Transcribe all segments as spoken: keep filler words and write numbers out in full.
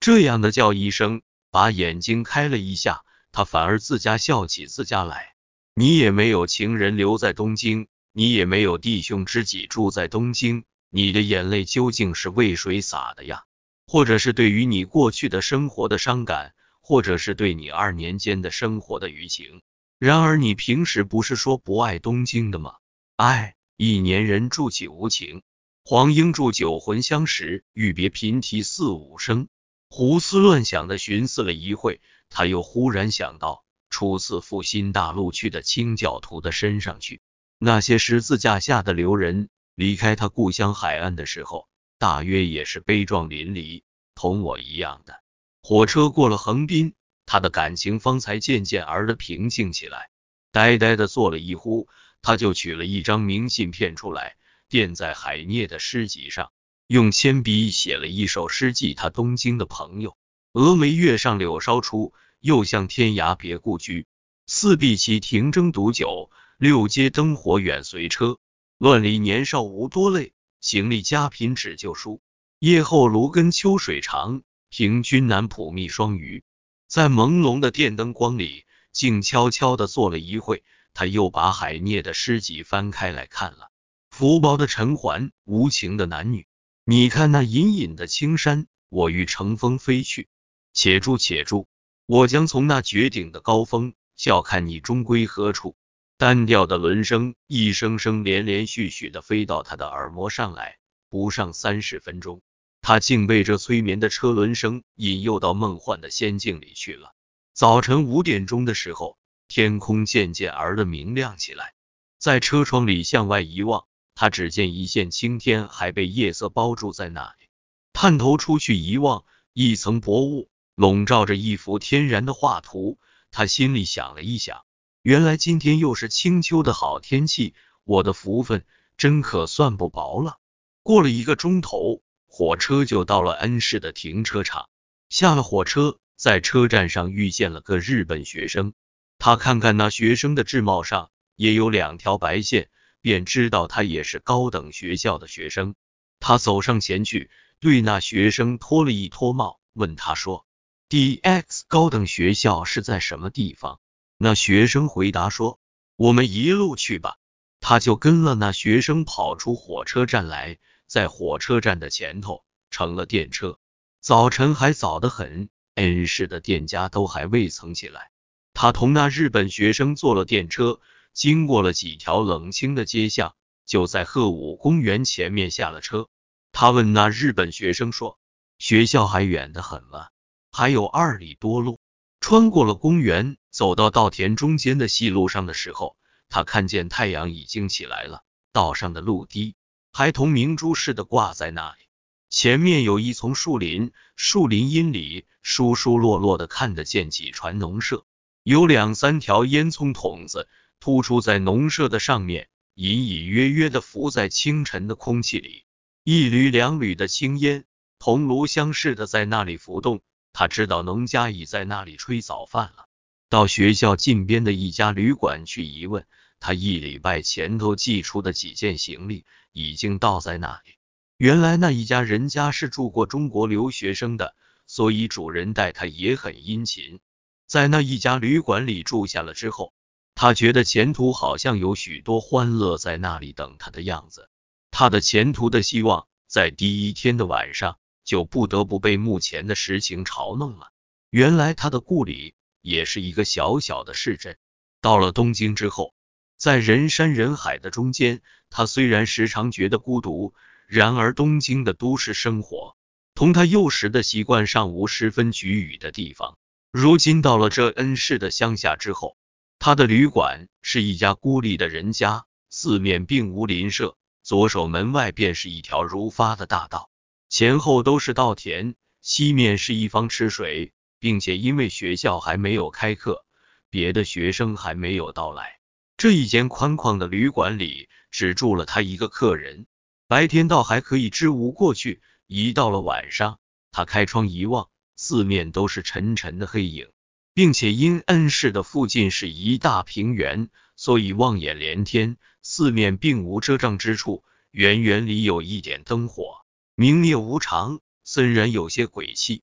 这样的叫一声，把眼睛开了一下，他反而自家笑起自家来。你也没有情人留在东京，你也没有弟兄知己住在东京，你的眼泪究竟是为谁洒的呀？或者是对于你过去的生活的伤感，或者是对你二年间的生活的余情。然而你平时不是说不爱东京的吗？唉，一年人住起无情。黄莺住酒魂相识，欲别频啼四五声。胡思乱想的寻思了一会，他又忽然想到初次赴新大陆去的清教徒的身上去。那些十字架下的流人离开他故乡海岸的时候，大约也是悲壮淋漓，同我一样的。火车过了横滨，他的感情方才渐渐而的平静起来。呆呆的坐了一呼，他就取了一张明信片出来，垫在海涅的诗集上，用铅笔写了一首诗寄他东京的朋友。峨眉月上柳梢出，又向天涯别故居。四壁旗亭争独酒，六街灯火远随车。乱里年少无多泪，行李家贫只就书。夜后芦根秋水长，凭君南浦觅双鱼。在朦胧的电灯光里，静悄悄地坐了一会，他又把海涅的诗集翻开来看了。浮薄的尘寰，无情的男女。你看那隐隐的青山，我欲乘风飞去。且住且住，我将从那绝顶的高峰笑看你终归何处。单调的轮声一声声连连续续地飞到他的耳膜上来，不上三十分钟，他竟被这催眠的车轮声引诱到梦幻的仙境里去了。早晨五点钟的时候，天空渐渐而的明亮起来。在车窗里向外一望，他只见一线青天还被夜色包住在那里。探头出去一望，一层薄雾笼罩着一幅天然的画图。他心里想了一想，原来今天又是清秋的好天气，我的福分真可算不薄了。过了一个钟头，火车就到了恩市的停车场。下了火车，在车站上遇见了个日本学生。他看看那学生的制帽上也有两条白线，便知道他也是高等学校的学生。他走上前去，对那学生脱了一脱帽，问他说 D X 高等学校是在什么地方？那学生回答说，我们一路去吧。他就跟了那学生跑出火车站来，在火车站的前头乘了电车。早晨还早得很，恩市的店家都还未曾起来。他同那日本学生坐了电车，经过了几条冷清的街巷，就在鹤舞公园前面下了车。他问那日本学生说，学校还远得很吗？还有二里多路。穿过了公园，走到稻田中间的细路上的时候，他看见太阳已经起来了，道上的路堤还同明珠似的挂在那里。前面有一丛树林，树林阴里疏疏落落的看得见几船农舍，有两三条烟囱筒子突出在农舍的上面，隐隐约约的浮在清晨的空气里。一缕两缕的青烟同炉香似的在那里浮动，他知道农家已在那里吹早饭了。到学校近边的一家旅馆去一问，他一礼拜前头寄出的几件行李已经到在那里。原来那一家人家是住过中国留学生的，所以主人待他也很殷勤。在那一家旅馆里住下了之后，他觉得前途好像有许多欢乐在那里等他的样子。他的前途的希望在第一天的晚上就不得不被目前的实情嘲弄了。原来他的故里也是一个小小的市镇。到了东京之后，在人山人海的中间，他虽然时常觉得孤独，然而东京的都市生活同他幼时的习惯上无十分局语的地方。如今到了这恩市的乡下之后，他的旅馆是一家孤立的人家，四面并无邻舍，左手门外便是一条如发的大道，前后都是稻田，西面是一方池水，并且因为学校还没有开课，别的学生还没有到来，这一间宽旷的旅馆里只住了他一个客人。白天倒还可以支吾过去，一到了晚上，他开窗一望，四面都是沉沉的黑影，并且因恩市的附近是一大平原，所以望眼连天，四面并无遮障之处，圆圆里有一点灯火，明灭无常，森然有些鬼气。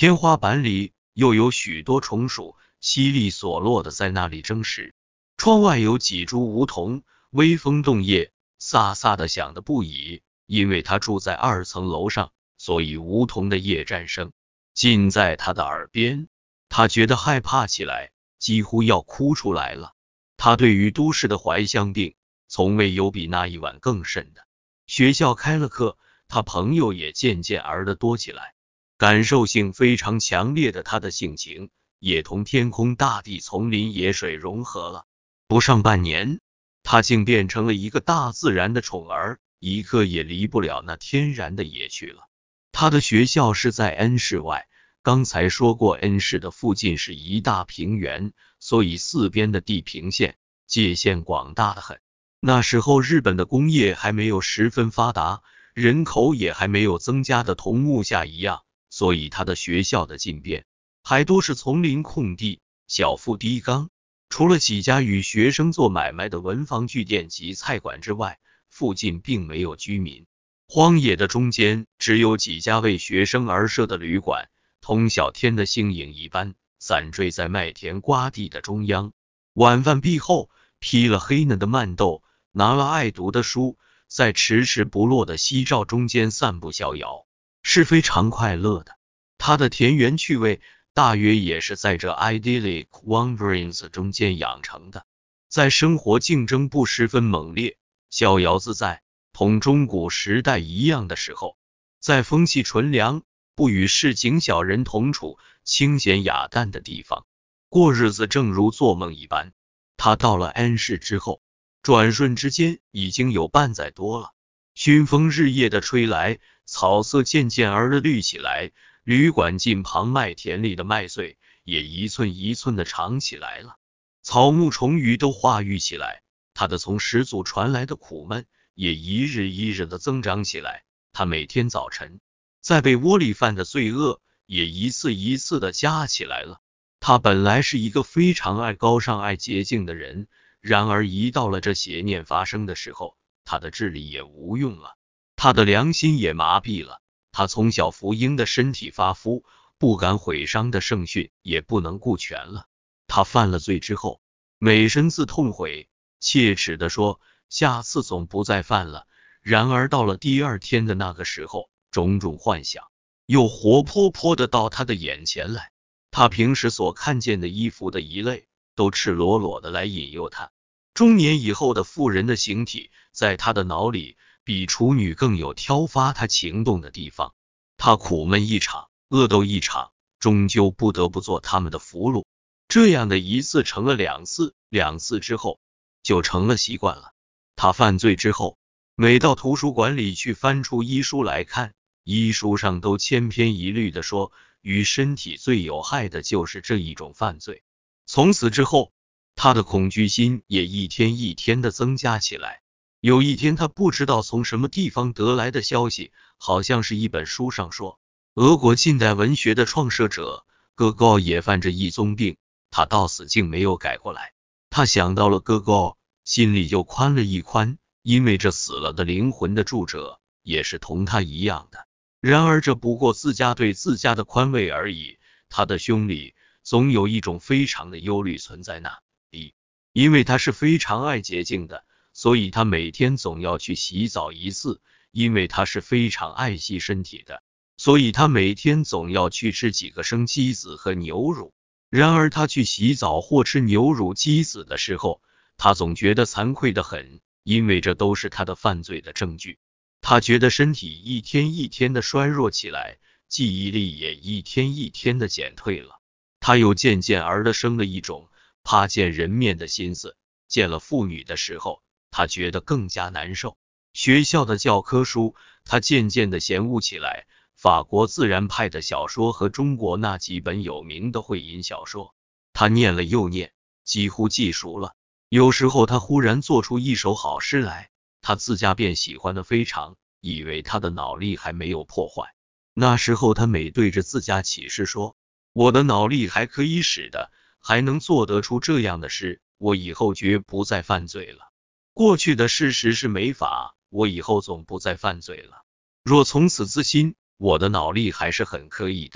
天花板里又有许多虫鼠淅沥索落的在那里争食。窗外有几株梧桐，微风动叶，飒飒的响得不已。因为他住在二层楼上，所以梧桐的叶战声尽在他的耳边。他觉得害怕起来，几乎要哭出来了。他对于都市的怀乡病，从未有比那一晚更甚的。学校开了课，他朋友也渐渐而的多起来。感受性非常强烈的他的性情，也同天空大地丛林野水融合了。不上半年，他竟变成了一个大自然的宠儿，一刻也离不了那天然的野去了。他的学校是在 N 市外，刚才说过 N 市的附近是一大平原，所以四边的地平线界限广大的很。那时候日本的工业还没有十分发达，人口也还没有增加的同木下一样，所以他的学校的近边还多是丛林空地，小腹低缸。除了几家与学生做买卖的文房具店及菜馆之外，附近并没有居民。荒野的中间只有几家为学生而设的旅馆，同小天的星影一般，散坠在麦田瓜地的中央。晚饭毕后，披了黑嫩的曼豆，拿了爱读的书，在迟迟不落的夕照中间散步逍遥，是非常快乐的。他的田园趣味大约也是在这 idyllic wanderings 中间养成的。在生活竞争不十分猛烈，逍遥自在，同中古时代一样的时候，在风气纯良，不与市井小人同处，清闲雅淡的地方过日子，正如做梦一般。他到了安市之后，转瞬之间已经有半载多了。熏风日夜的吹来，草色渐渐而的绿起来，旅馆近旁麦田里的麦穗也一寸一寸的长起来了，草木虫鱼都化育起来。他的从始祖传来的苦闷也一日一日的增长起来。他每天早晨在被窝里犯的罪恶也一次一次的加起来了。他本来是一个非常爱高尚爱洁净的人，然而一到了这邪念发生的时候，他的智力也无用了，他的良心也麻痹了。他从小福婴的身体发肤，不敢毁伤的圣训也不能顾全了。他犯了罪之后，每身自痛悔，切齿地说下次总不再犯了。然而到了第二天的那个时候，种种幻想又活泼泼的到他的眼前来。他平时所看见的衣服的一类，都赤裸裸的来引诱他。中年以后的妇人的形体，在他的脑里比处女更有挑发他情动的地方。他苦闷一场，恶斗一场，终究不得不做他们的俘虏。这样的一次成了两次，两次之后就成了习惯了。他犯罪之后，每到图书馆里去翻出医书来看，医书上都千篇一律的说，与身体最有害的就是这一种犯罪。从此之后，他的恐惧心也一天一天的增加起来。有一天，他不知道从什么地方得来的消息，好像是一本书上说，俄国近代文学的创设者戈高也犯着一宗病，他到死竟没有改过来。他想到了戈高，心里就宽了一宽，因为这死了的灵魂的著者也是同他一样的。然而这不过自家对自家的宽慰而已，他的胸里总有一种非常的忧虑存在那里。因为他是非常爱洁净的，所以他每天总要去洗澡一次。因为他是非常爱惜身体的，所以他每天总要去吃几个生鸡子和牛乳。然而他去洗澡或吃牛乳鸡子的时候，他总觉得惭愧得很，因为这都是他的犯罪的证据。他觉得身体一天一天的衰弱起来，记忆力也一天一天的减退了。他又渐渐而的生了一种怕见人面的心思，见了妇女的时候，他觉得更加难受。学校的教科书，他渐渐的嫌恶起来，法国自然派的小说和中国那几本有名的会淫小说，他念了又念，几乎记熟了。有时候他忽然做出一首好诗来，他自家便喜欢的非常，以为他的脑力还没有破坏。那时候他每对着自家起誓说，我的脑力还可以使的，还能做得出这样的诗，我以后绝不再犯罪了。过去的事实是没法，我以后总不再犯罪了。若从此自新，我的脑力还是很可以的。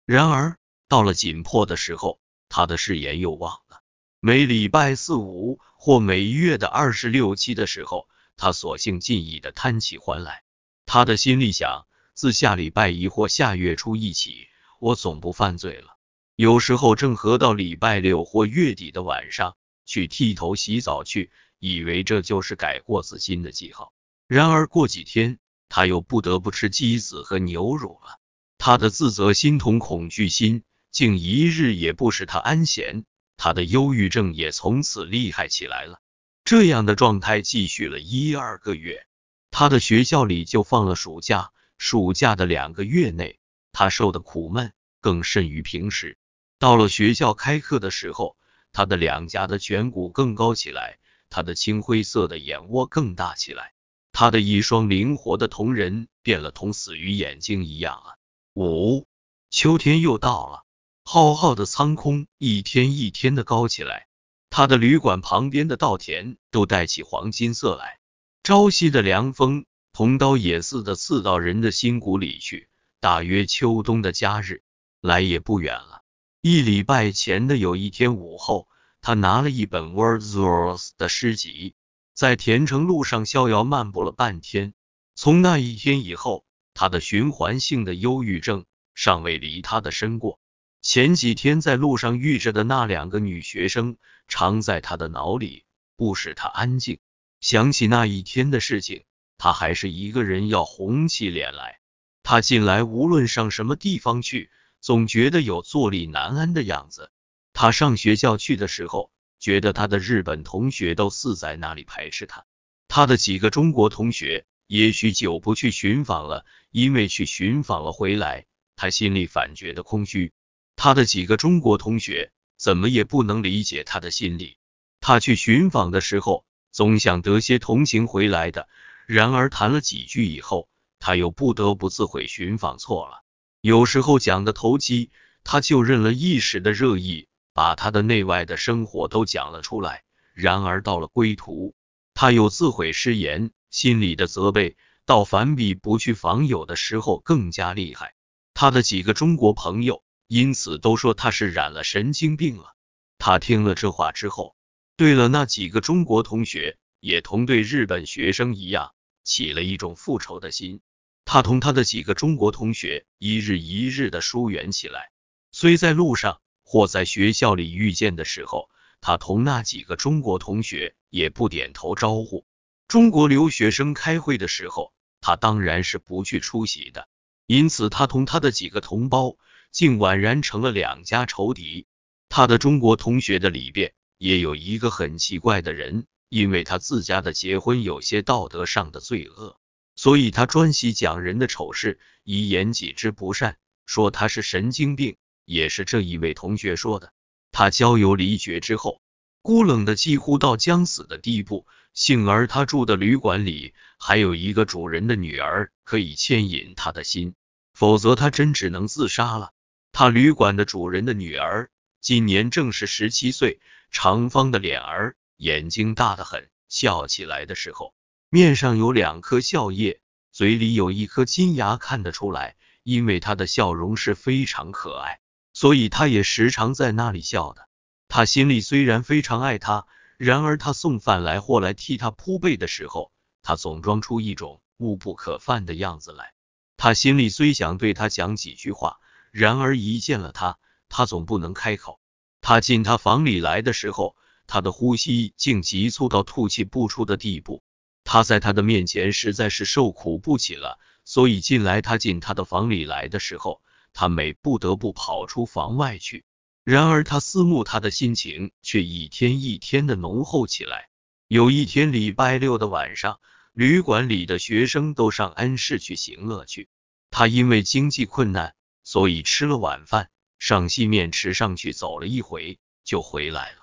然而到了紧迫的时候，他的誓言又忘了。每礼拜四五或每月的二十六期的时候，他索性尽意的摊起还来。他的心里想，自下礼拜一或下月初一起，我总不犯罪了。有时候正合到礼拜六或月底的晚上，去剃头洗澡去，以为这就是改过自新的记号。然而过几天，他又不得不吃鸡子和牛乳了。他的自责心同恐惧心，竟一日也不使他安闲。他的忧郁症也从此厉害起来了。这样的状态继续了一二个月，他的学校里就放了暑假。暑假的两个月内，他受的苦闷更甚于平时。到了学校开课的时候，他的两颊的颧骨更高起来，他的青灰色的眼窝更大起来，他的一双灵活的瞳仁变了同死鱼眼睛一样了。五，秋天又到了，浩浩的苍空一天一天的高起来，他的旅馆旁边的稻田都带起黄金色来，朝夕的凉风同刀也似的刺到人的心骨里去。大约秋冬的假日来也不远了。一礼拜前的有一天午后，他拿了一本 Wordsworth 的诗集，在田城路上逍遥漫步了半天。从那一天以后，他的循环性的忧郁症尚未离他的身过。前几天在路上遇着的那两个女学生，常在他的脑里，不使他安静。想起那一天的事情，他还是一个人要红起脸来。他近来无论上什么地方去，总觉得有坐立难安的样子。他上学校去的时候，觉得他的日本同学都似在那里排斥他。他的几个中国同学也许久不去寻访了，因为去寻访了回来，他心里反觉得空虚。他的几个中国同学怎么也不能理解他的心理。他去寻访的时候，总想得些同情回来的，然而谈了几句以后，他又不得不自悔寻访错了。有时候讲的投机，他就任了一时的热意，把他的内外的生活都讲了出来。然而到了归途，他又自悔失言，心里的责备倒反比不去访友的时候更加厉害。他的几个中国朋友因此都说他是染了神经病了。他听了这话之后，对了那几个中国同学也同对日本学生一样，起了一种复仇的心。他同他的几个中国同学一日一日的疏远起来，虽在路上或在学校里遇见的时候，他同那几个中国同学也不点头招呼。中国留学生开会的时候，他当然是不去出席的，因此他同他的几个同胞竟宛然成了两家仇敌。他的中国同学的里边也有一个很奇怪的人，因为他自家的结婚有些道德上的罪恶，所以他专喜讲人的丑事，以言己之不善，说他是神经病，也是这一位同学说的。他交友离绝之后，孤冷的几乎到将死的地步，幸而他住的旅馆里还有一个主人的女儿可以牵引他的心，否则他真只能自杀了。他旅馆的主人的女儿今年正是十七岁，长方的脸儿，眼睛大得很，笑起来的时候面上有两颗笑靥，嘴里有一颗金牙看得出来。因为他的笑容是非常可爱，所以他也时常在那里笑的。他心里虽然非常爱他，然而他送饭来或来替他铺被的时候，他总装出一种怒不可犯的样子来。他心里虽想对他讲几句话，然而一见了他，他总不能开口。他进他房里来的时候，他的呼吸竟急促到吐气不出的地步。他在他的面前实在是受苦不起了，所以近来他进他的房里来的时候，他每不得不跑出房外去。然而他思慕他的心情却一天一天的浓厚起来。有一天礼拜六的晚上，旅馆里的学生都上安市去行乐去。他因为经济困难，所以吃了晚饭，上西面池上去走了一回，就回来了。